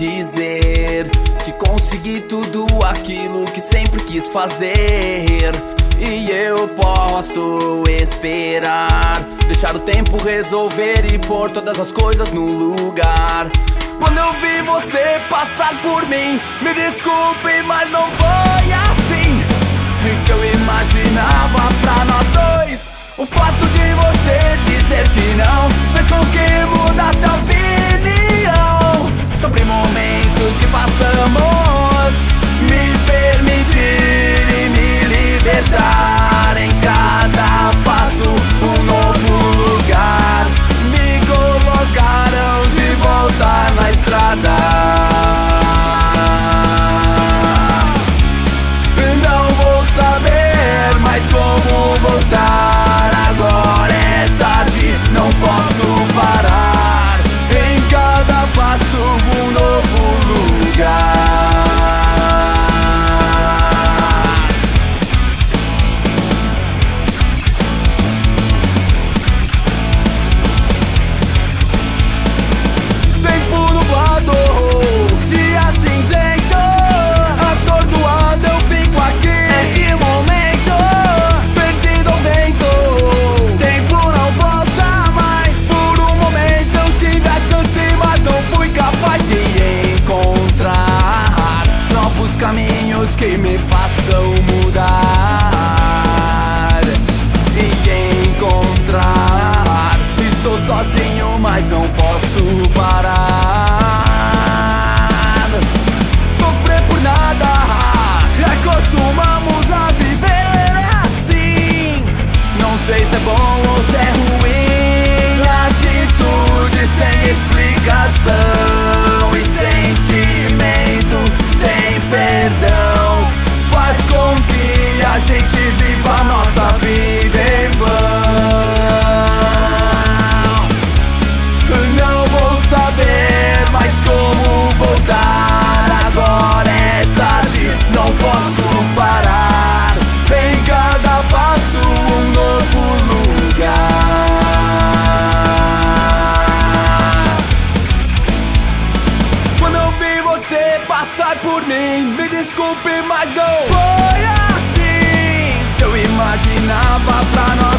dizer que consegui tudo aquilo que sempre quis fazer. E eu posso esperar, deixar o tempo resolver e pôr todas as coisas no lugar. Quando eu vi você passar por mim, me desculpe, mas não foi assim que eu imaginava pra nós dois. O fato de você dizer que não fez com que mudasse a opinião sobre momentos que passamos, me permitir e me libertar. Em cada passo um novo lugar, me colocaram de volta na estrada. Não vou saber mais como voltar. Agora é tarde, não posso parar. Em cada passo um novo lugar. Tempo nublado, dia cinzento, atordoado eu fico aqui. Nesse momento, perdido ao vento, tempo não volta mais. Por um momento eu tive a chance, mas não fui capaz de encontrar novos caminhos que me façam mudar e encontrar. Estou sozinho, mas não posso parar. Sofrer por nada, acostumamos a viver assim. Não sei se é bom ou se é ruim, atitude sem explicação e sentimento sem perdão faz com que a gente viva a nossa vida em vão. Não vou saber mais como voltar. Agora é tarde, não posso parar. Em cada passo um novo lugar. Quando eu vi você passar por mim, me desculpe, mas não foi assim que eu imaginava pra nós.